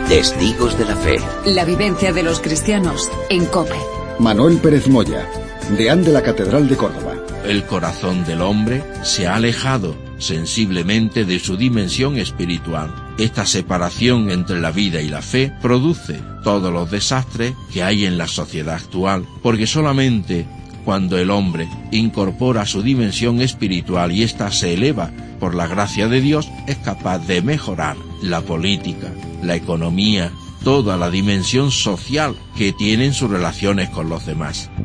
Testigos de la Fe. La vivencia de los cristianos en COPE. Manuel Pérez Moya, deán de la Catedral de Córdoba. El corazón del hombre se ha alejado sensiblemente de su dimensión espiritual. Esta separación entre la vida y la fe produce todos los desastres que hay en la sociedad actual, porque solamente cuando el hombre incorpora su dimensión espiritual y ésta se eleva por la gracia de Dios, es capaz de mejorar la política, la economía, toda la dimensión social que tienen sus relaciones con los demás.